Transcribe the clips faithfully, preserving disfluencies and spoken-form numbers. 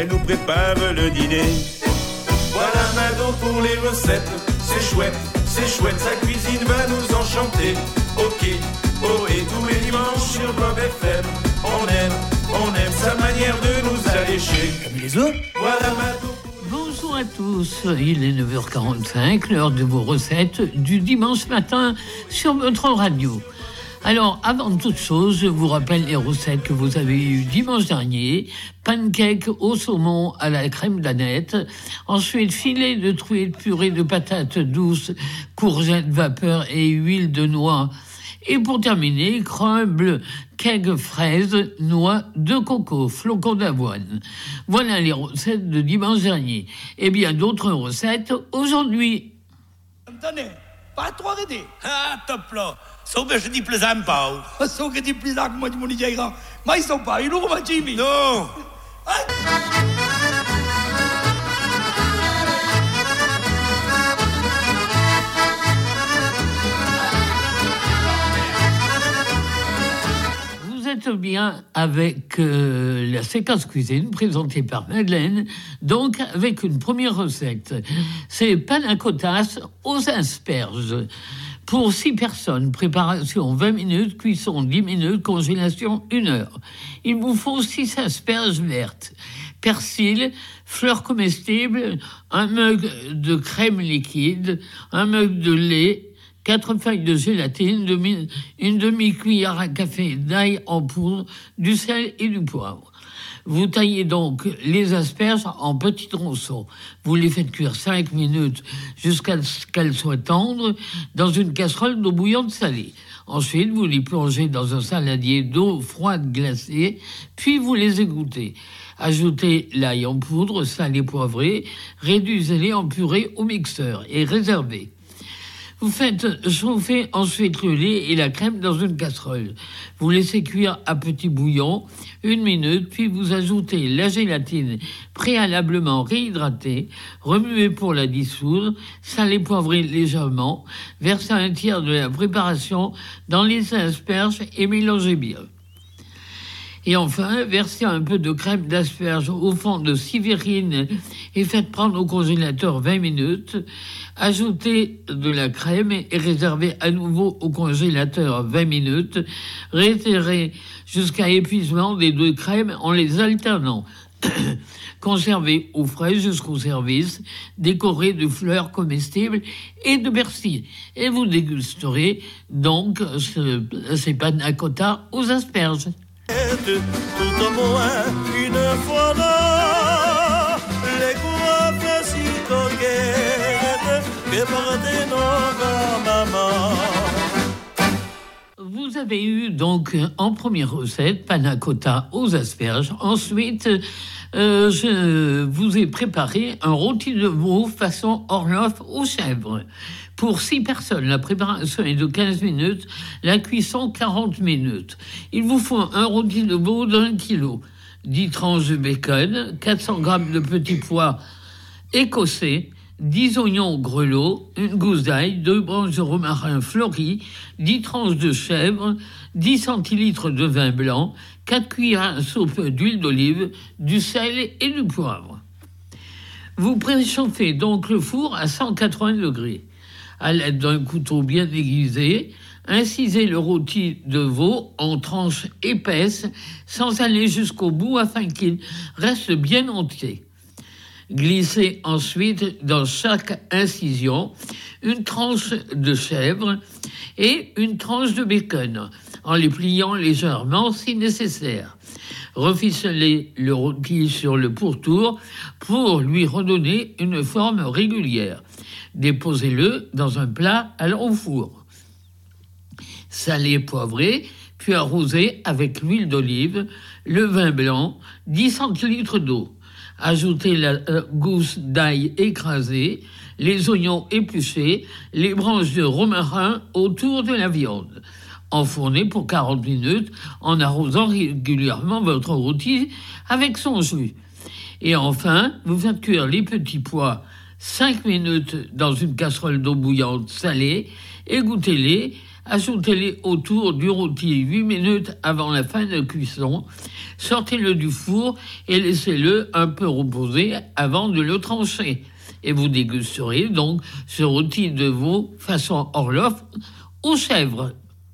elle nous prépare le dîner. Voilà Mado pour les recettes, c'est chouette, c'est chouette, sa cuisine va nous enchanter. Ok, oh et tous les dimanches sur Bob F M, on aime, on aime sa manière de nous allécher. Comme les autres. Voilà Mado. Bonjour à tous, il est neuf heures quarante-cinq, l'heure de vos recettes du dimanche matin sur votre radio. Alors, avant toute chose, je vous rappelle les recettes que vous avez eues dimanche dernier. Pancake au saumon à la crème d'aneth. Ensuite, filet de truite, purée de patates douces, courgettes vapeur et huile de noix. Et pour terminer, crumble, cake fraise, noix de coco, flocons d'avoine. Voilà les recettes de dimanche dernier. Et bien d'autres recettes aujourd'hui. Tenez, pas trop arrêté. Ah, top là. Så börjar de plezant på. Så que tu plais avec moi, mon diagram. Mais ils sont pas, ils l'ont pas Jimmy. Non. Vous êtes bien avec euh, la séquence cuisine présentée par Madeleine, donc avec une première recette. C'est panna cottas aux asperges. Pour six personnes, préparation vingt minutes, cuisson dix minutes, congélation une heure. Il vous faut six asperges vertes, persil, fleurs comestibles, un mug de crème liquide, un mug de lait, quatre feuilles de gélatine, demi, une demi-cuillère à café d'ail en poudre, du sel et du poivre. Vous taillez donc les asperges en petits tronçons. Vous les faites cuire cinq minutes jusqu'à ce qu'elles soient tendres dans une casserole d'eau bouillante salée. Ensuite, vous les plongez dans un saladier d'eau froide glacée, puis vous les égouttez. Ajoutez l'ail en poudre, salé, poivré, réduisez-les en purée au mixeur et réservez. Vous faites chauffer ensuite le lait et la crème dans une casserole. Vous laissez cuire à petit bouillon une minute, puis vous ajoutez la gélatine préalablement réhydratée, remuez pour la dissoudre, salez, poivrez légèrement, versez un tiers de la préparation dans les asperges et mélangez bien. Et enfin, versez un peu de crème d'asperges au fond de six verrines et faites prendre au congélateur vingt minutes. Ajoutez de la crème et réservez à nouveau au congélateur vingt minutes. Réitérez jusqu'à épuisement des deux crèmes en les alternant. Conservez au frais jusqu'au service, décoré de fleurs comestibles et de persil. Et vous dégusterez donc ce, ces panna cottas aux asperges. Tout au moins une fois là, les coiffes si coquettes que portait nos mamans. Vous avez eu donc en première recette panna cotta aux asperges. Ensuite, euh, je vous ai préparé un rôti de veau façon Orloff aux chèvres. Pour six personnes, la préparation est de quinze minutes, la cuisson quarante minutes. Il vous faut un rôti de veau d'un kilo, dix tranches de bacon, quatre cents grammes de petits pois écossais, dix oignons grelots, une gousse d'ail, deux branches de romarin fleuri, dix tranches de chèvre, dix centilitres de vin blanc, quatre cuillères à soupe d'huile d'olive, du sel et du poivre. Vous préchauffez donc le four à cent quatre-vingts degrés. À l'aide d'un couteau bien aiguisé, incisez le rôti de veau en tranches épaisses sans aller jusqu'au bout afin qu'il reste bien entier. Glissez ensuite dans chaque incision une tranche de chèvre et une tranche de bacon, en les pliant légèrement si nécessaire. Reficelez le rôti sur le pourtour pour lui redonner une forme régulière. Déposez-le dans un plat allant au four. Salez, poivrez, puis arrosez avec l'huile d'olive, le vin blanc, dix centilitres d'eau. Ajoutez la gousse d'ail écrasée, les oignons épluchés, les branches de romarin autour de la viande. Enfournez pour quarante minutes en arrosant régulièrement votre rôti avec son jus. Et enfin, vous faites cuire les petits pois cinq minutes dans une casserole d'eau bouillante salée, égouttez-les Ajoutez-les autour du rôti huit minutes avant la fin de cuisson. Sortez-le du four et laissez-le un peu reposer avant de le trancher. Et vous dégusterez donc ce rôti de veau façon Orloff aux chèvres.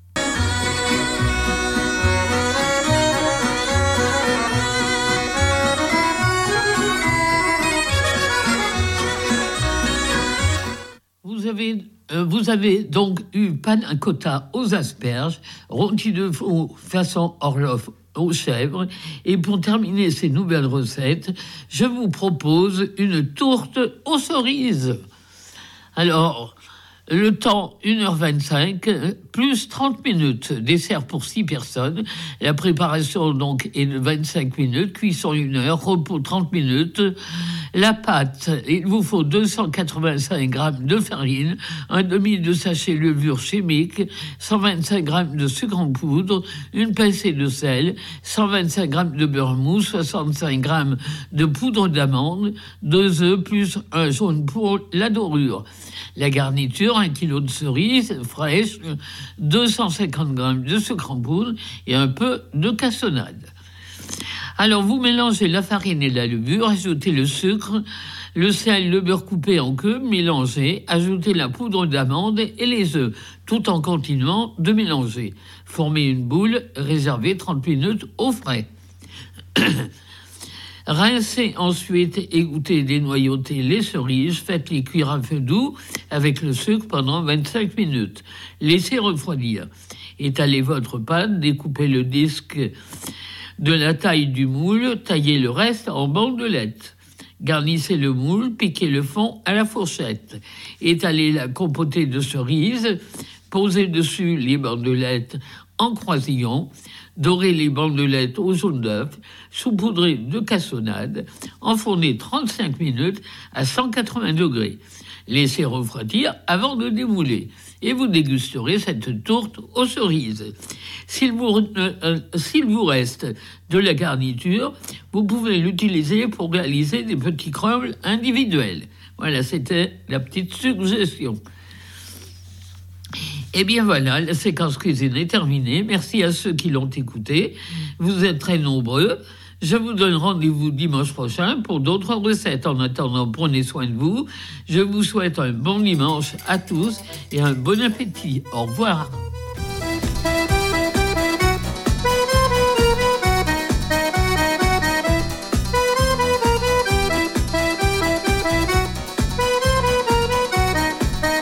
Vous avez, euh, vous avez donc eu panna cotta aux asperges, rôti de veau façon Orloff aux chèvres. Et pour terminer ces nouvelles recettes, je vous propose une tourte aux cerises. Alors, le temps, une heure vingt-cinq, plus trente minutes. Dessert pour six personnes. La préparation, donc, est de vingt-cinq minutes. Cuisson, une heure. Repos, trente minutes. La pâte, il vous faut deux cent quatre-vingt-cinq grammes de farine, un demi de sachet levure chimique, cent vingt-cinq grammes de sucre en poudre, une pincée de sel, cent vingt-cinq grammes de beurre mou, soixante-cinq grammes de poudre d'amande, deux œufs plus un jaune pour la dorure. La garniture, un kilo de cerises fraîches, deux cent cinquante grammes de sucre en poudre et un peu de cassonade. Alors, vous mélangez la farine et la levure, ajoutez le sucre, le sel, le beurre coupé en queue, mélangez, ajoutez la poudre d'amande et les œufs, tout en continuant de mélanger. Formez une boule, réservez trente minutes au frais. Rincez ensuite, égouttez, dénoyautez les cerises, faites-les cuire à feu doux avec le sucre pendant vingt-cinq minutes. Laissez refroidir. Étalez votre pâte, découpez le disque de la taille du moule, taillez le reste en bandelettes. Garnissez le moule, piquez le fond à la fourchette. Étalez la compotée de cerises, posez dessus les bandelettes en croisillon, dorez les bandelettes au jaune d'œuf, saupoudrez de cassonade, enfournez trente-cinq minutes à cent quatre-vingts degrés. Laissez refroidir avant de démouler et vous dégusterez cette tourte aux cerises. S'il vous, euh, s'il vous reste de la garniture, vous pouvez l'utiliser pour réaliser des petits crumbles individuels. Voilà, c'était la petite suggestion. Eh bien voilà, la séquence cuisine est terminée. Merci à ceux qui l'ont écoutée. Vous êtes très nombreux. Je vous donne rendez-vous dimanche prochain pour d'autres recettes. En attendant, prenez soin de vous. Je vous souhaite un bon dimanche à tous et un bon appétit. Au revoir.